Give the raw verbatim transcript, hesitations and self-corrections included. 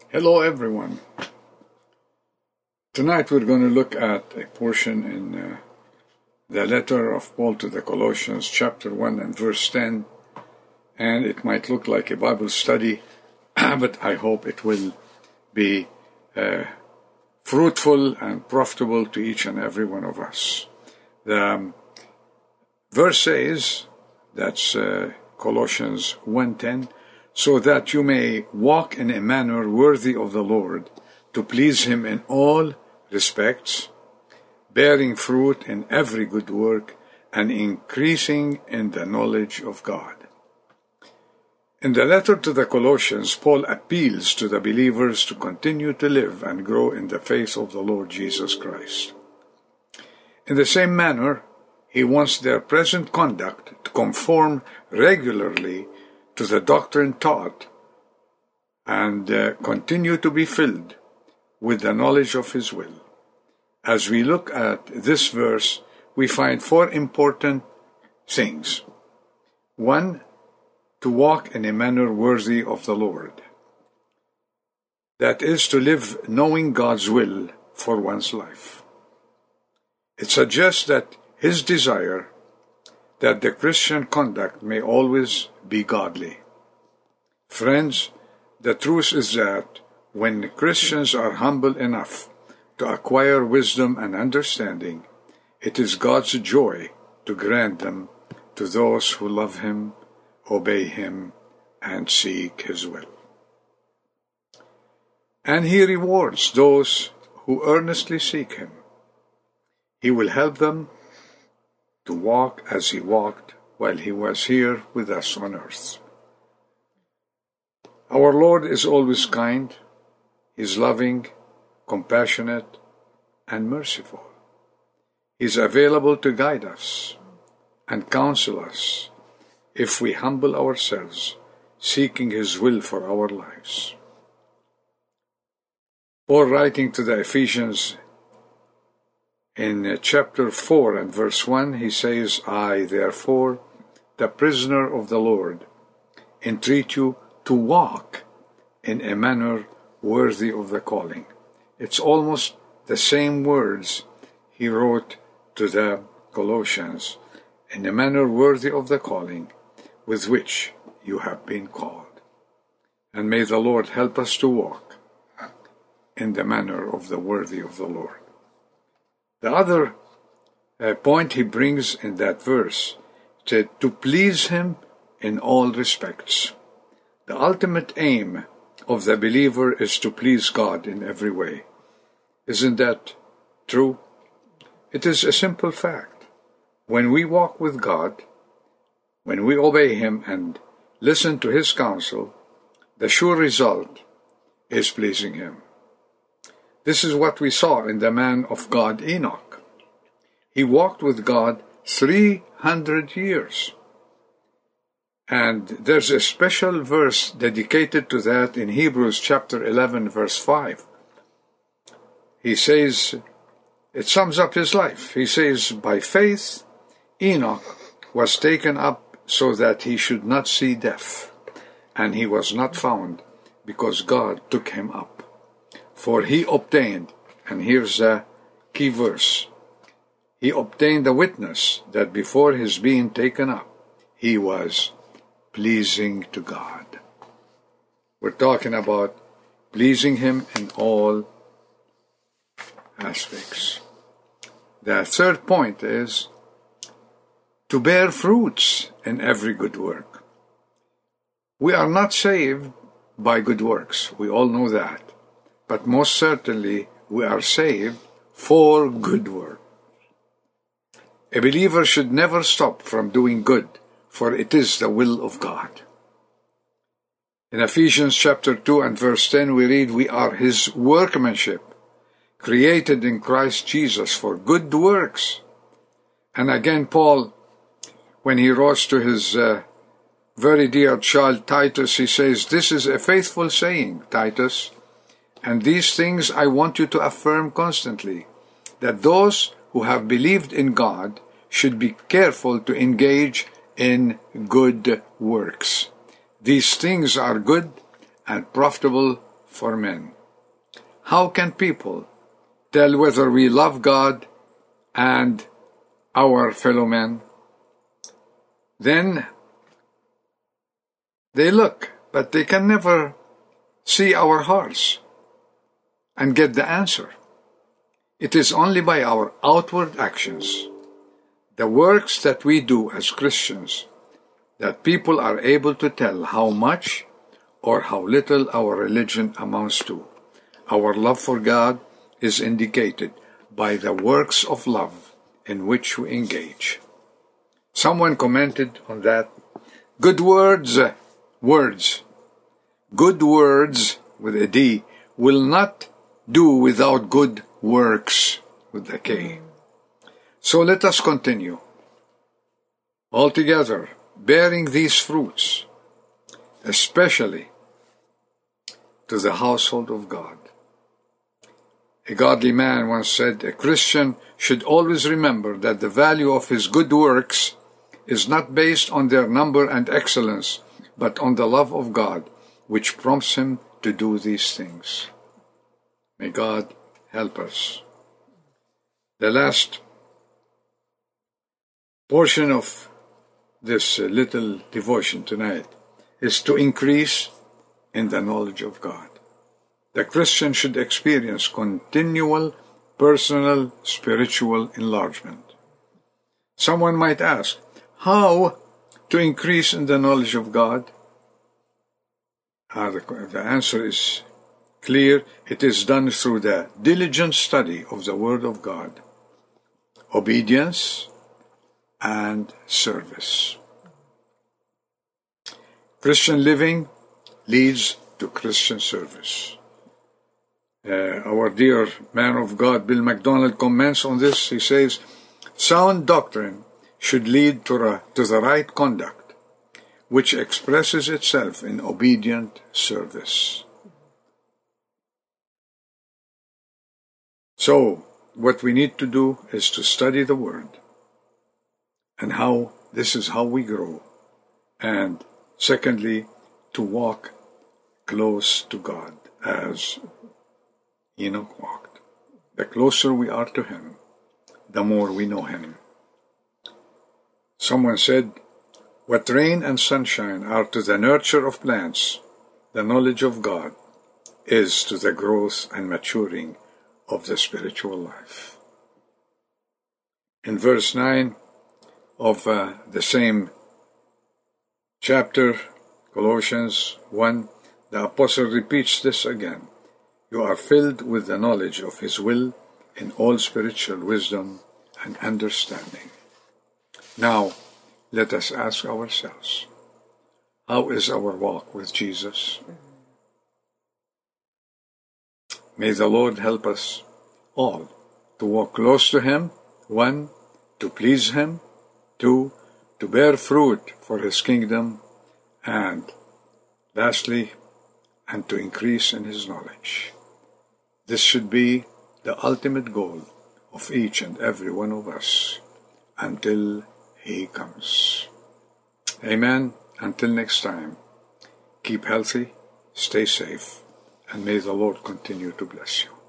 Hello everyone. Tonight we're going to look at a portion in uh, the letter of Paul to the Colossians, chapter one and verse ten, and it might look like a Bible study, but I hope it will be uh, fruitful and profitable to each and every one of us. The um, verse says, that's uh, Colossians one ten, so that you may walk in a manner worthy of the Lord, to please Him in all respects, bearing fruit in every good work, and increasing in the knowledge of God. In the letter to the Colossians, Paul appeals to the believers to continue to live and grow in the faith of the Lord Jesus Christ. In the same manner, he wants their present conduct to conform regularly to the doctrine taught and uh, continue to be filled with the knowledge of His will. As we look at this verse, we find four important things. One, to walk in a manner worthy of the Lord. That is, to live knowing God's will for one's life. It suggests that His desire that the Christian conduct may always be godly. Friends, the truth is that when Christians are humble enough to acquire wisdom and understanding, it is God's joy to grant them to those who love Him, obey Him, and seek His will. And He rewards those who earnestly seek Him. He will help them to walk as He walked while He was here with us on earth. Our Lord is always kind, He is loving, compassionate, and merciful. He is available to guide us and counsel us if we humble ourselves, seeking His will for our lives. Paul, writing to the Ephesians in chapter four and verse one, he says, I, therefore, the prisoner of the Lord, entreat you to walk in a manner worthy of the calling. It's almost the same words he wrote to the Colossians, in a manner worthy of the calling with which you have been called. And may the Lord help us to walk in the manner of the worthy of the Lord. The other uh, point he brings in that verse said, to please Him in all respects. The ultimate aim of the believer is to please God in every way. Isn't that true? It is a simple fact. When we walk with God, when we obey Him and listen to His counsel, the sure result is pleasing Him. This is what we saw in the man of God, Enoch. He walked with God three hundred years. And there's a special verse dedicated to that in Hebrews chapter eleven, verse five. He says, it sums up his life. He says, by faith, Enoch was taken up so that he should not see death, and he was not found, because God took him up. For he obtained, and here's the key verse, he obtained a witness that before his being taken up, he was pleasing to God. We're talking about pleasing Him in all aspects. The third point is to bear fruits in every good work. We are not saved by good works. We all know that. But most certainly we are saved for good work. A believer should never stop from doing good, for it is the will of God. In Ephesians chapter two and verse ten we read, we are His workmanship, created in Christ Jesus for good works. And again Paul, when he wrote to his uh, very dear child Titus, he says, this is a faithful saying, Titus, and these things I want you to affirm constantly, that those who have believed in God should be careful to engage in good works. These things are good and profitable for men. How can people tell whether we love God and our fellow men? Then they look, but they can never see our hearts and get the answer. It is only by our outward actions, the works that we do as Christians, that people are able to tell how much or how little our religion amounts to. Our love for God is indicated by the works of love in which we engage. Someone commented on that, good words, words, good words with a D will not do without good works with the K. So let us continue. Altogether, bearing these fruits, especially to the household of God. A godly man once said, a Christian should always remember that the value of his good works is not based on their number and excellence, but on the love of God, which prompts him to do these things. May God help us. The last portion of this little devotion tonight is to increase in the knowledge of God. The Christian should experience continual personal spiritual enlargement. Someone might ask, how to increase in the knowledge of God? Uh, the, the answer is clear. It is done through the diligent study of the Word of God, obedience, and service. Christian living leads to Christian service. Uh, our dear man of God, Bill MacDonald, comments on this. He says, sound doctrine should lead to, a, to the right conduct, which expresses itself in obedient service. So, what we need to do is to study the Word, and how this is how we grow. And secondly, to walk close to God as Enoch walked. The closer we are to Him, the more we know Him. Someone said, what rain and sunshine are to the nurture of plants, the knowledge of God is to the growth and maturing of the spiritual life. In verse nine of uh, the same chapter, Colossians one, the apostle repeats this again. You are filled with the knowledge of His will in all spiritual wisdom and understanding. Now, let us ask ourselves, how is our walk with Jesus? May the Lord help us all to walk close to Him, one, to please Him, two, to bear fruit for His kingdom, and lastly, and to increase in His knowledge. This should be the ultimate goal of each and every one of us until He comes. Amen. Until next time, keep healthy, stay safe, and may the Lord continue to bless you.